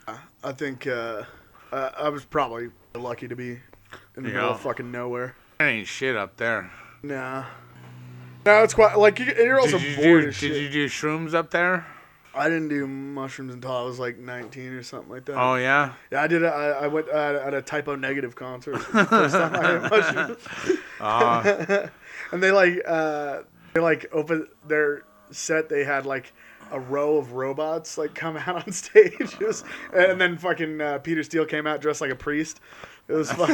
I think uh, uh, I was probably lucky to be in the Yeah. middle of fucking nowhere. There ain't shit up there. Nah. No, it's quite, like, you- and you're also Did you bored do? as Did shit. you do shrooms up there? I didn't do mushrooms until I was like nineteen or something like that. Oh yeah. Yeah, I did. A, I, I went uh, at a Typo Negative concert. The first time I had mushrooms. Uh, And they like, uh, they like open their set. They had like a row of robots like come out on stage. It was, and then fucking uh, Peter Steele came out dressed like a priest. It was fucking.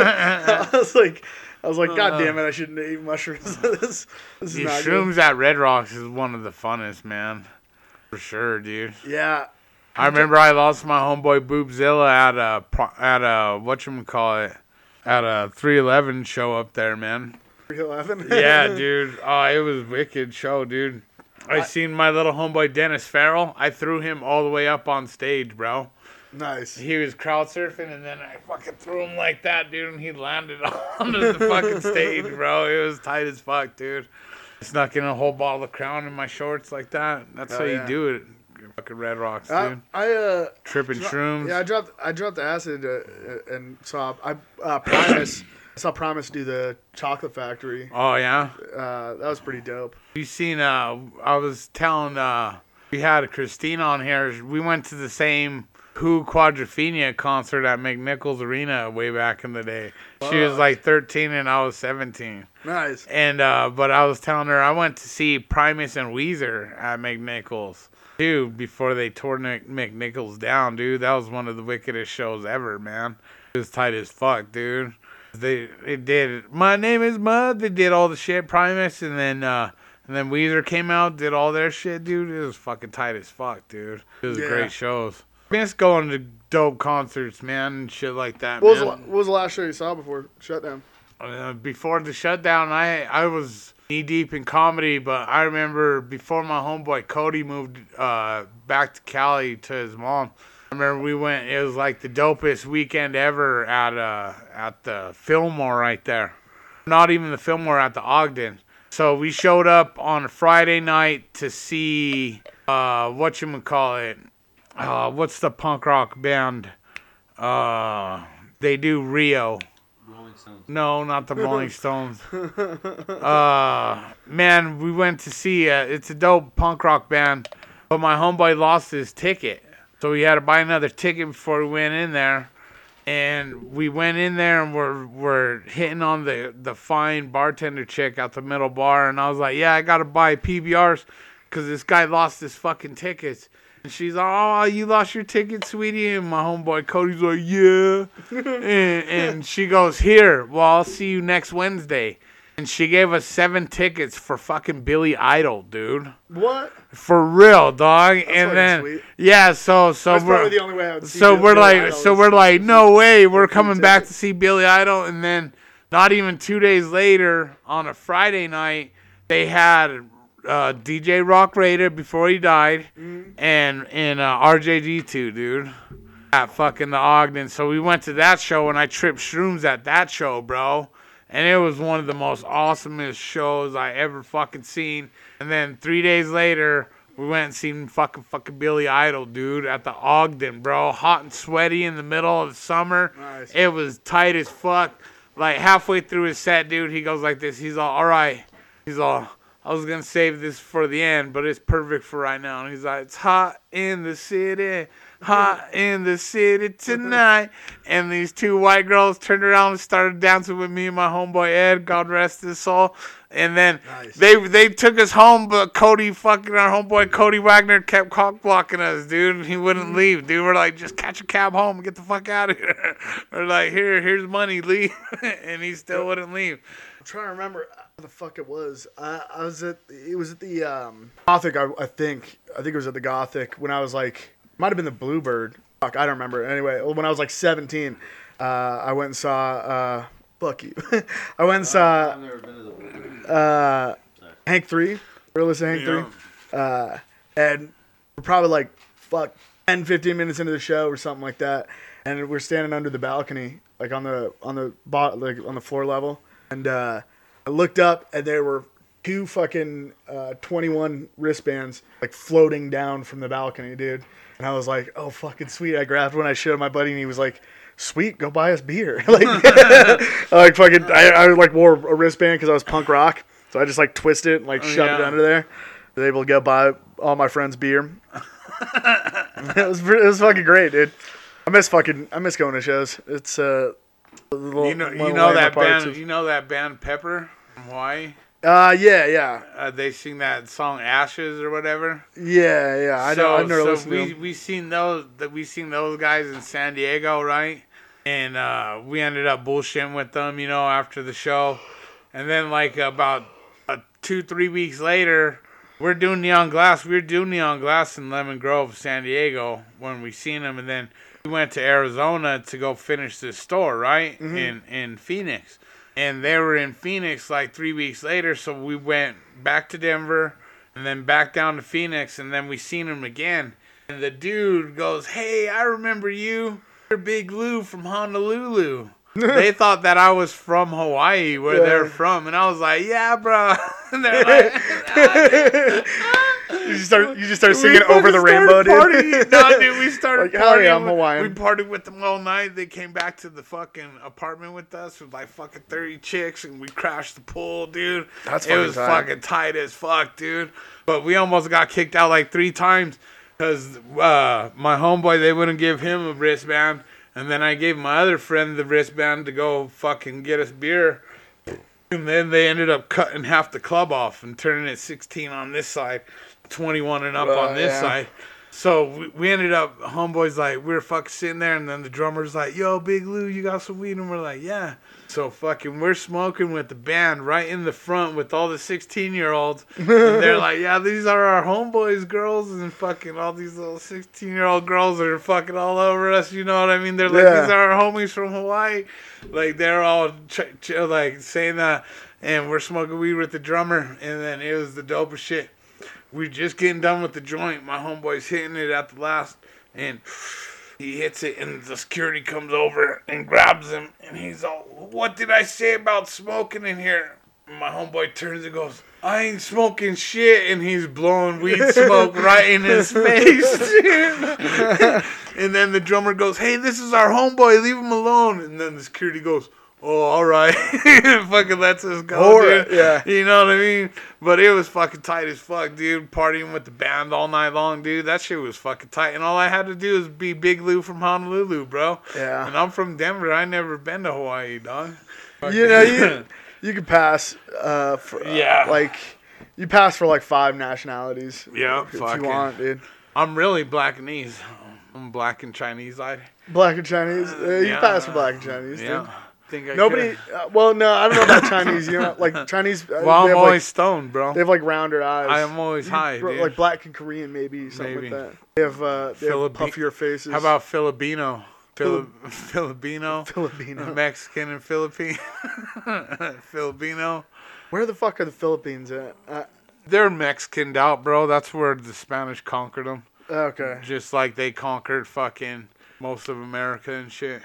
I was like, I was like, God damn it! I shouldn't eat mushrooms. this, this is these not shrooms good. at Red Rocks is one of the funnest, man. For sure, dude. Yeah. I remember I lost my homeboy Boobzilla at a pro- at a whatchamacallit, at a three eleven show up there, man. three eleven. Yeah, dude. Oh, it was a wicked show, dude. I seen my little homeboy Dennis Farrell. I threw him all the way up on stage, bro. Nice. He was crowd surfing, and then I fucking threw him like that, dude, and he landed onto the fucking stage, bro. It was tight as fuck, dude. Snuck in a whole bottle of Crown in my shorts like that. That's Oh, how you yeah. do it. Fucking Red Rocks, I, dude. I uh. Tripping dro- shrooms. Yeah, I dropped. I dropped acid uh, and saw. I uh, Primus. I saw Primus do the Chocolate Factory. Oh yeah. Uh, that was pretty dope. You seen? Uh, I was telling. Uh, we had Christine on here. We went to the same Who Quadrophenia concert at McNichols Arena way back in the day. She was like thirteen and I was seventeen. Nice. And uh, but I was telling her I went to see Primus and Weezer at McNichols too before they tore Nick- McNichols down, dude. That was one of the wickedest shows ever, man. It was tight as fuck, dude. They they did My Name Is Mud. They did all the shit, Primus, and then uh, and then Weezer came out, did all their shit, dude. It was fucking tight as fuck, dude. It was Yeah. great shows. I miss going to dope concerts, man, and shit like that. What was, the, man. la- what was the last show you saw before shutdown? Uh, before the shutdown, I I was knee deep in comedy, but I remember before my homeboy Cody moved uh, back to Cali to his mom. I remember we went. It was like the dopest weekend ever at uh at the Fillmore right there. Not even the Fillmore, at the Ogden. So we showed up on a Friday night to see uh whatchamacallit. Uh, what's the punk rock band? Uh, they do Rio. Rolling Stones. No, not the Rolling Stones. Uh, man, we went to see uh It's a dope punk rock band, but my homeboy lost his ticket, so we had to buy another ticket before we went in there. And we went in there and we're we're hitting on the the fine bartender chick at the middle bar, and I was like, yeah, I gotta buy P B Rs because this guy lost his fucking tickets. And she's like, oh, you lost your ticket, sweetie? And my homeboy Cody's like, yeah. and, and she goes, here, well, I'll see you next Wednesday. And she gave us seven tickets for fucking Billy Idol, dude. What? For real, dog. That's and then, sweet. yeah, so so That's we're probably the only way I would see so Bill- we're Billy like Idol so is- we're like, no way, we're coming free back to tickets. see Billy Idol. And then, not even two days later, on a Friday night, they had uh, D J Rock Raider before he died, Mm-hmm. and and uh, R J D two, dude, at fucking the Ogden. So we went to that show, and I tripped shrooms at that show, bro. And it was one of the most awesomest shows I ever fucking seen. And then three days later, we went and seen fucking fucking Billy Idol, dude, at the Ogden, bro. Hot and sweaty in the middle of the summer. Nice. It was tight as fuck. Like halfway through his set, dude, he goes like this. He's all, all right. He's all, I was going to save this for the end, but it's perfect for right now. And he's like, it's hot in the city. Hot in the city tonight. And these two white girls turned around and started dancing with me and my homeboy Ed, God rest his soul. And then Nice. they they took us home, but Cody, fucking our homeboy Cody Wagner, kept cock blocking us, dude. And he wouldn't leave, dude. We're like, just catch a cab home and get the fuck out of here. We're like, here, here's money, leave. And he still wouldn't leave. I'm trying to remember what the fuck it was. I, I was at it was at the um, Gothic. I, I think I think it was at the Gothic when I was like might have been the Bluebird. Fuck, I don't remember. Anyway, when I was like seventeen, uh, I went and saw. Uh, fuck you. I went and saw I've never been to the Bluebird. uh, Hank three. Ever listen to Hank Yeah. three? Uh, and we're probably like fuck ten, fifteen minutes into the show or something like that, and we're standing under the balcony, like on the on the bot, like on the floor level, and uh, I looked up and there were two fucking uh, twenty-one wristbands like floating down from the balcony, dude. And I was like, oh fucking sweet. I grabbed one, I showed my buddy, and he was like, sweet, go buy us beer. like, I, like fucking, I, I like wore a wristband because I was punk rock, so I just like twisted it and like Oh, shoved it yeah. under there. I was able to go buy all my friends beer. it was it was fucking great, dude. I miss fucking I miss going to shows. It's uh, a little, You know, little you know lame that parts band. of- You know that band Pepper from Hawaii. Uh, yeah, yeah, Uh, they sing that song Ashes or whatever. yeah, yeah. I know. I've never so listened we to them. we seen those that we seen those guys in San Diego, right? And uh, we ended up bullshitting with them, you know, after the show. And then like about uh, two three weeks later, we're doing Neon Glass. We were doing Neon Glass in Lemon Grove, San Diego, when we seen them, and then we went to Arizona to go finish this store, right? Mm-hmm. In in Phoenix. And they were in Phoenix like three weeks later, so we went back to Denver and then back down to Phoenix, and then we seen him again. And the dude goes, hey, I remember you. You're Big Lou from Honolulu. They thought that I was from Hawaii, where Yeah. they're from. And I was like, yeah, bro. And they're like, You just start you just start we singing Over the fucking Rainbow, started dude. partying. No, dude, we started Like, hell partying. yeah, I'm with- Hawaiian. We partied with them all night. They came back to the fucking apartment with us with like fucking thirty chicks, and we crashed the pool, dude. That's it fucking was tight. fucking tight as fuck, dude. But we almost got kicked out like three times because uh, my homeboy, they wouldn't give him a wristband, and then I gave my other friend the wristband to go fucking get us beer. And then they ended up cutting half the club off and turning it sixteen on this side, twenty-one and up Uh, on this yeah. side. So we, we ended up, homeboys like, we were fucking sitting there, and then the drummer's like, yo, Big Lou, you got some weed? And we're like, yeah. So fucking, we're smoking with the band right in the front with all the sixteen-year-olds. And they're like, yeah, these are our homeboys, girls, and fucking all these little sixteen-year-old girls are fucking all over us, you know what I mean? They're like, Yeah. these are our homies from Hawaii. Like, they're all ch- ch- like saying that, and we're smoking weed with the drummer, and then it was the dopest shit. We're just getting done with the joint. My homeboy's hitting it at the last, and he hits it, and the security comes over and grabs him, and he's all, what did I say about smoking in here? And my homeboy turns and goes, I ain't smoking shit, and he's blowing weed smoke right in his face. And then the drummer goes, hey, this is our homeboy, leave him alone. And then the security goes, oh, all right. Fucking lets us go, All dude. right, yeah. You know what I mean? But it was fucking tight as fuck, dude. Partying with the band all night long, dude. That shit was fucking tight. And all I had to do was be Big Lou from Honolulu, bro. Yeah. And I'm from Denver. I never been to Hawaii, dog. You know, you you could pass uh, for, uh, Yeah. like you pass for like five nationalities. Yeah, if fucking. you want, dude. I'm really Blackanese. I'm black and Chinese eyed. Black and Chinese. Uh, you Yeah. pass for black and Chinese, Yeah. dude. Think I Nobody. could. Uh, well, no, I don't know about Chinese. You know, like Chinese. Uh, Well, they I'm have, always like, stoned, bro. they have like rounder eyes. I am always You- high, bro, dude. Like black and Korean, maybe something Maybe. like that. They have uh, they have Philippi- puffier faces. How about Filipino? Fili- Filip- Filipino? Filipino? Mexican and Philippine? Filipino? Where the fuck are the Philippines at? Uh, They're Mexicaned out, bro. That's where the Spanish conquered them. okay. Just like they conquered fucking most of America and shit.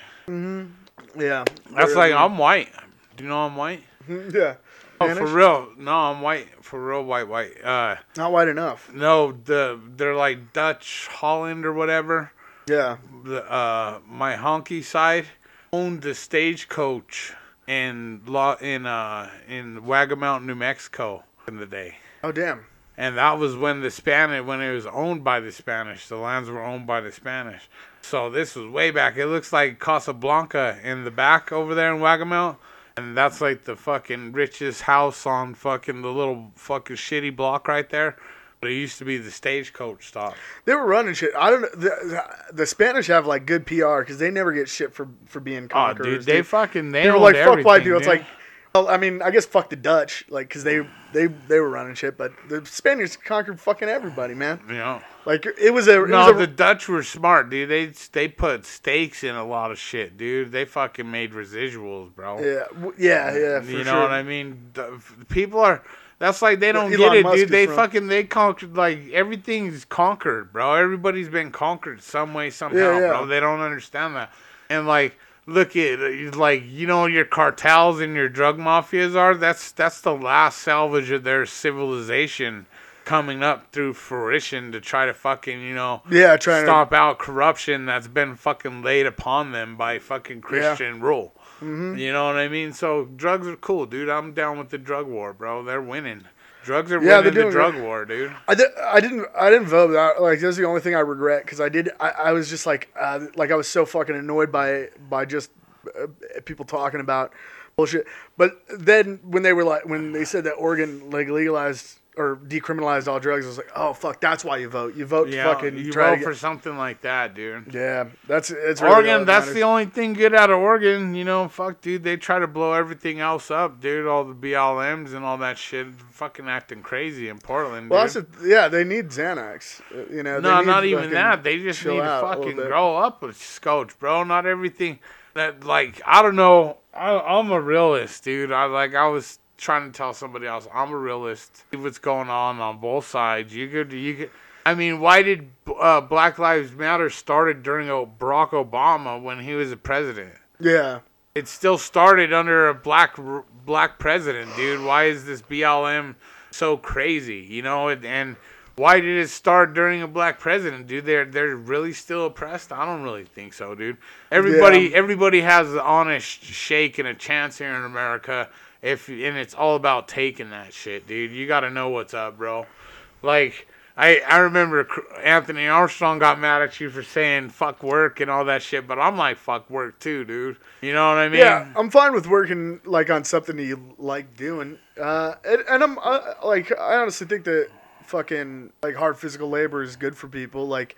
Yeah. That's They're- like, I'm white. Do you know I'm white? Yeah. Oh, for Spanish? real. No, I'm white. For real, white, white. Uh, Not white enough. no, the they're like Dutch, Holland, or whatever. Yeah. The uh, my honky side owned the stagecoach in law in uh in Wagamount, New Mexico, in the day. Oh damn. And that was when the Spanish, when it was owned by the Spanish. The lands were owned by the Spanish. So this was way back. It looks like Casablanca in the back over there in Wagamount. And that's like the fucking richest house on fucking the little fucking shitty block right there. But it used to be the stagecoach stop. They were running shit. I don't know. The, the Spanish have like good P R because they never get shit for for being Oh, conquerors. dude, they fucking, they They were owned like fuck white everything, people. It's dude. like, well, I mean, I guess fuck the Dutch, like because they they they were running shit, but the Spaniards conquered fucking everybody, man. You know? Like it was a it No, was a, the Dutch were smart, dude. They they put stakes in a lot of shit, dude. They fucking made residuals, bro. yeah w- yeah yeah. For you know sure. what I mean? The, people are. That's like they don't Elon get it, Musk dude. is They from- fucking they conquered like everything's conquered, bro. Everybody's been conquered some way somehow, Yeah, yeah. bro. They don't understand that. And like, look at like you know your cartels and your drug mafias are. That's that's the last salvage of their civilization coming up through fruition to try to fucking you know Yeah, trying stop out corruption that's been fucking laid upon them by fucking Christian rule. Mm-hmm. You know what I mean? So drugs are cool, dude. I'm down with the drug war, bro. They're winning. Drugs are Yeah, winning they're the doing drug it. war, dude. to. I, did, I didn't I didn't vote. but I, like that's the only thing I regret because I did. I, I was just like uh, like I was so fucking annoyed by by just uh, people talking about bullshit. But then when they were like when they said that Oregon like legalized or decriminalized all drugs, I was like, oh fuck, that's why you vote. You vote Yeah, to fucking you try vote to get. for something like that, dude. Yeah, that's it's really all Oregon, that that's matters. the only thing good out of Oregon. You know, fuck, dude. They try to blow everything else up, dude. All the B L Ms and all that shit. Fucking acting crazy in Portland, Well, dude. that's a, yeah, they need Xanax. uh, You know, they No, need not even fucking- that. They just chill need to out a little fucking bit. grow up with scotch, bro. Not everything that, like, I don't know. I, I'm a realist, dude. I like. I was trying to tell somebody else. I'm a realist. See what's going on on both sides. You could, you could. I mean, why did uh, Black Lives Matter started during uh, Barack Obama when he was a president? Yeah, It still started under a black black president, dude. Why is this B L M so crazy? You know, and, and why did it start during a black president, dude? They're they're really still oppressed. I don't really think so, dude. Everybody Yeah. everybody has an honest shake and a chance here in America. If and it's all about taking that shit, dude. You got to know what's up, bro. Like. I, I remember Anthony Armstrong got mad at you for saying fuck work and all that shit, but I'm like fuck work too, dude. You know what I mean? yeah. I'm fine with working like on something that you like doing. Uh, and, and I'm uh, like, I honestly think that fucking like hard physical labor is good for people. Like,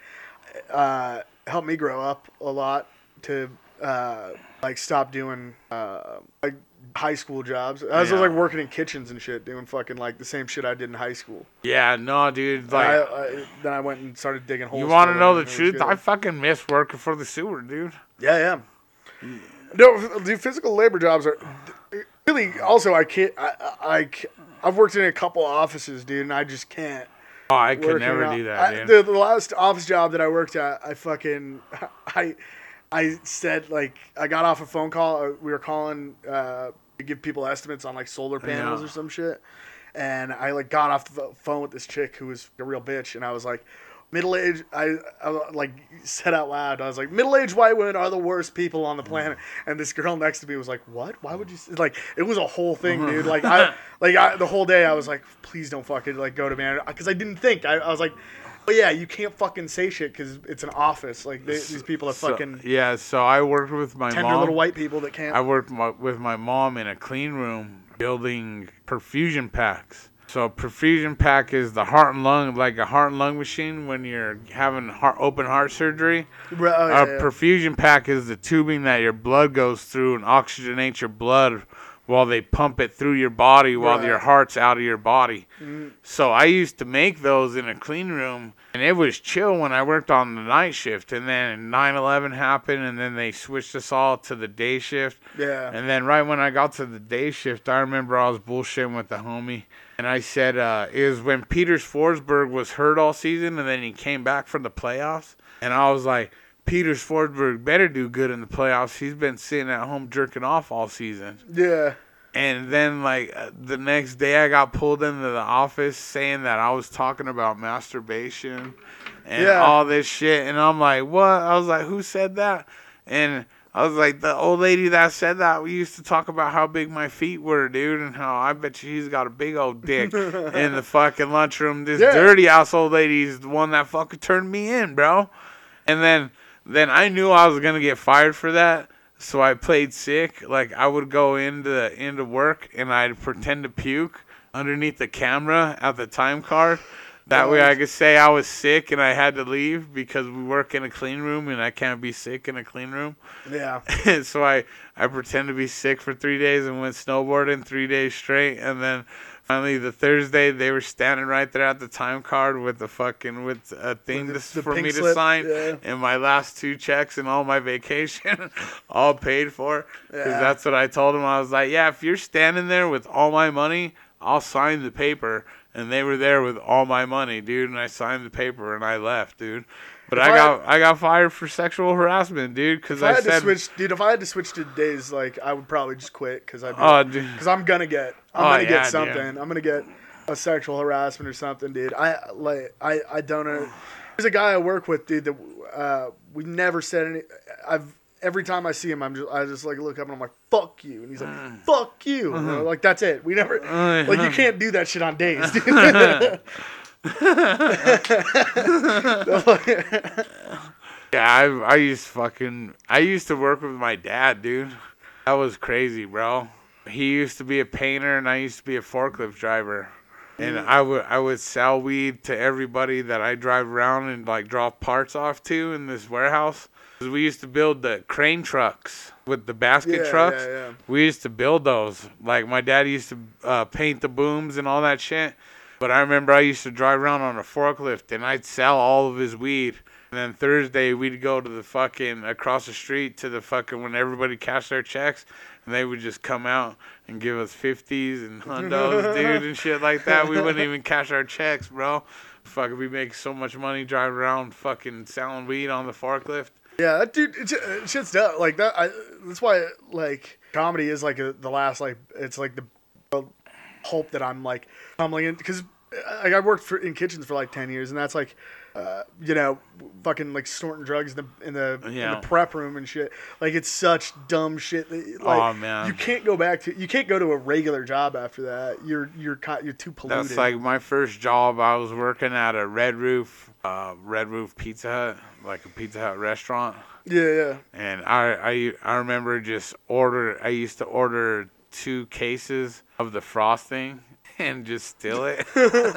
uh, helped me grow up a lot to uh, like stop doing uh, like high school jobs. I was Yeah. like working in kitchens and shit, doing fucking like the same shit I did in high school. Yeah, no, dude. Like, I, Like, I, then I went and started digging holes. you want to for know them, the and it was truth? good. I fucking miss working for the sewer, dude. Yeah, yeah. No, the physical labor jobs are really. Also, I can't. I, I, I I've worked in a couple offices, dude, and I just can't. Oh, I could work never in a- do that, I, dude. the, the last office job that I worked at, I fucking, I, I said like I got off a phone call. uh, We were calling uh, to give people estimates on like solar panels Yeah. or some shit, and I like got off the phone with this chick who was a real bitch, and I was like. Middle aged, I, I like said out loud. I was like, middle aged white women are the worst people on the planet. And this girl next to me was like, "What? Why would you?" Say? Like, it was a whole thing, dude. Like, I, like I, the whole day, I was like, "Please don't fucking like go to man," because I didn't think. I, I was like, "Oh yeah, you can't fucking say shit because it's an office. Like they, these people are So- fucking yeah, so I worked with my tender mom. little white people that can't." I worked my, with my mom in a clean room building perfusion packs. So a perfusion pack is the heart and lung, like a heart and lung machine when you're having heart, open heart surgery. Right, oh, yeah, A yeah. perfusion pack is the tubing that your blood goes through and oxygenates your blood while they pump it through your body while Right. your heart's out of your body. Mm. So I used to make those in a clean room, and it was chill when I worked on the night shift. And then nine eleven happened, and then they switched us all to the day shift. Yeah. And then right when I got to the day shift, I remember I was bullshitting with the homie. And I said, uh, it was when Peters Forsberg was hurt all season, and then he came back from the playoffs. And I was like, Peters Forsberg better do good in the playoffs. He's been sitting at home jerking off all season. Yeah. And then, like, uh, the next day I got pulled into the office saying that I was talking about masturbation and Yeah. all this shit. And I'm like, what? I was like, who said that? And I was like, the old lady that said that, we used to talk about how big my feet were, dude, and how I bet you he's got a big old dick in the fucking lunchroom. This Yeah. dirty ass old lady is the one that fucking turned me in, bro. And then, then I knew I was going to get fired for that. So I played sick. Like, I would go into into work and I'd pretend to puke underneath the camera at the time card. That way I could say I was sick and I had to leave because we work in a clean room and I can't be sick in a clean room. Yeah. So I, I pretend to be sick for three days and went snowboarding three days straight. And then finally the Thursday, they were standing right there at the time card with the fucking, with a thing With the- to, the for pink me to slip, sign. yeah. And my last two checks and all my vacation all paid for. Because Yeah. that's what I told them. I was like, yeah, if you're standing there with all my money, I'll sign the paper. And they were there with all my money, dude. And I signed the paper and I left, dude. But If I I got I got fired for sexual harassment, dude. Because If I, I, had said, to switch, dude, if I had to switch to days, like, I would probably just quit because I'd be oh, dude. because I'm gonna get, I'm Oh, gonna yeah, get dude. something. I'm gonna get a sexual harassment or something, dude. I like, I, I don't know. There's a guy I work with, dude. That uh, we never said any. I've every time I see him, I'm just, I just like look up and I'm like, fuck you, and he's like, fuck you. And I'm like, that's it. We never, Uh, like, you can't do that shit on days, dude. Yeah, I I used to fucking I used to work with my dad, dude. That was crazy, bro. He used to be a painter and I used to be a forklift driver. And I would I would sell weed to everybody that I drive around and like drop parts off to in this warehouse. 'Cause we used to build the crane trucks with the basket Yeah, trucks. yeah, yeah. We used to build those. Like my dad used to uh, paint the booms and all that shit. But I remember I used to drive around on a forklift and I'd sell all of his weed. And then Thursday we'd go to the fucking across the street to the fucking when everybody cashed their checks and they would just come out and give us fifties and hundos, dude, and shit like that. We wouldn't even cash our checks, bro. Fucking we make so much money driving around fucking selling weed on the forklift. Yeah, that dude, it's, it shit's dope. Like that. I, that's why like comedy is like a, the last like it's like the hope that I'm like tumbling in because like I worked for in kitchens for like ten years and that's like uh, you know fucking like snorting drugs in the in the, Yeah. in the prep room and shit. Like it's such dumb shit. That, like, Aw, man. you can't go back to you can't go to a regular job after that. You're you're co- you're too polluted. That's like my first job. I was working at a Red Roof, uh, Red Roof Pizza Hut, like a Pizza Hut restaurant. yeah, yeah. And I, I, I remember just order. I used to order two cases of the frosting and just steal it,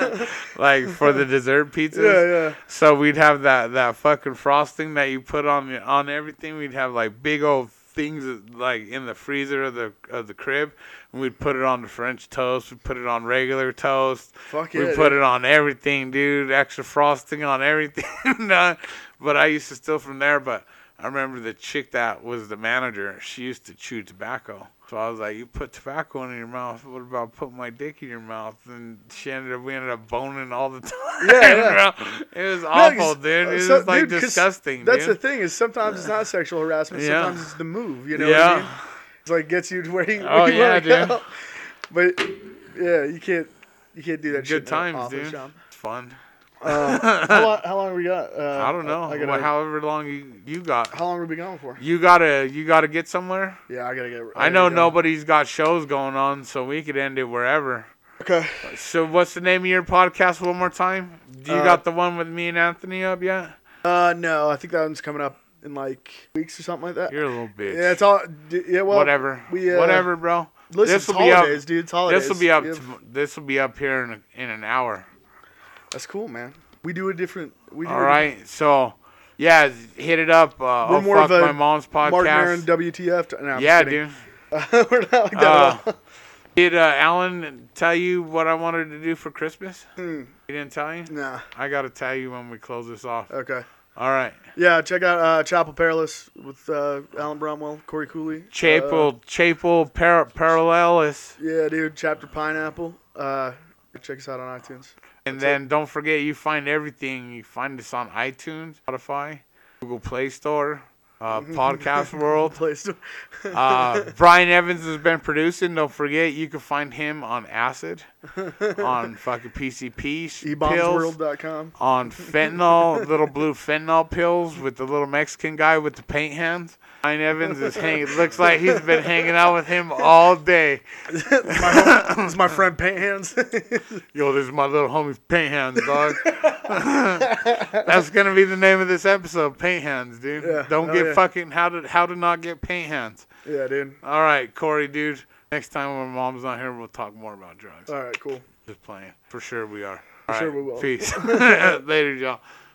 like for the dessert pizzas. Yeah, yeah. So we'd have that, that fucking frosting that you put on on everything. We'd have like big old things like in the freezer of the of the crib, and we'd put it on the French toast. We'd put it on regular toast. Fuck We yeah, put dude. it on everything, dude. Extra frosting on everything. Nah, but I used to steal from there. But I remember the chick that was the manager. She used to chew tobacco. So I was like, you put tobacco in your mouth. What about putting my dick in your mouth? And she ended up, we ended up boning all the time. Yeah, yeah. bro. It was No, awful, 'cause, dude. It uh, was so- like dude, 'cause disgusting, That's dude. the thing is sometimes it's not sexual harassment. Yeah. Sometimes it's the move. You know Yeah. what I mean? It's like gets you to where you, Oh, where you yeah, wanna dude. go. But yeah, you can't you can't do that shit. Good times, office dude. job. It's fun. Uh, how long? How long we got? Uh, I don't know. I gotta, Well, however long you, you got. how long are we going for? You gotta you gotta get somewhere. Yeah, I gotta get. I gotta know go. nobody's got shows going on, so we could end it wherever. Okay. So what's the name of your podcast one more time? Do you Uh, got the one with me and Anthony up yet? Uh, no, I think that one's coming up in like weeks or something like that. You're a little bitch. Yeah, it's all. d- Yeah, well, Whatever. We uh, Whatever, bro. Listen, This it's will be up- holidays, dude. It's holidays. This will be up. We have- To, this will be up here in a, in an hour. That's cool, man. We do a different. We do All a right. So, yeah, hit it up. Uh, We're oh, more fuck of a my mom's different Mark Maron podcast. W T F. No, I'm Yeah, just kidding. dude. We're not like that Uh, at all. Did uh, Alan tell you what I wanted to do for Christmas? Hmm. He didn't tell you? Nah. I got to tell you when we close this off. Okay. All right. Yeah, check out uh, Chapel Perilous with uh, Alan Bromwell, Corey Cooley. Chapel, Uh, Chapel par- Parallelis. yeah, dude. Chapter Pineapple. Uh, check us out on iTunes. And That's then don't forget, you find everything. You find us on iTunes, Spotify, Google Play Store, uh, Podcast World. Play Store. Uh, Brian Evans has been producing. Don't forget, you can find him on Acid, on fucking P C P e bombs pills, world dot com. on fentanyl, little blue fentanyl pills with the little Mexican guy with the paint hands. Brian Evans is hanging. Looks like he's been hanging out with him all day. my, hom- this is my friend Paint Hands. Yo, this is my little homie Paint Hands, dog. That's gonna be the name of this episode, Paint Hands, dude. Yeah. Don't Oh, get yeah. fucking how to how to not get paint hands. Yeah, dude. All right, Corey, dude. Next time when mom's not here, we'll talk more about drugs. All right, cool. Just playing. For sure we are. For All sure right, we will. Peace. Later, y'all.